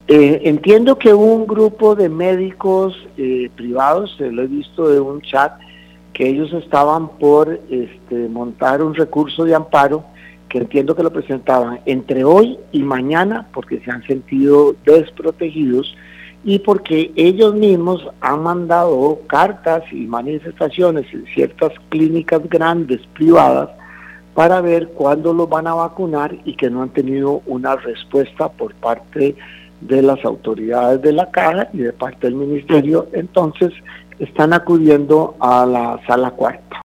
Entiendo que un grupo de médicos privados, lo he visto de un chat, que ellos estaban por montar un recurso de amparo, que entiendo que lo presentaban entre hoy y mañana, porque se han sentido desprotegidos y porque ellos mismos han mandado cartas y manifestaciones en ciertas clínicas grandes privadas para ver cuándo los van a vacunar y que no han tenido una respuesta por parte de las autoridades de la caja y de parte del ministerio. Entonces están acudiendo a la sala cuarta.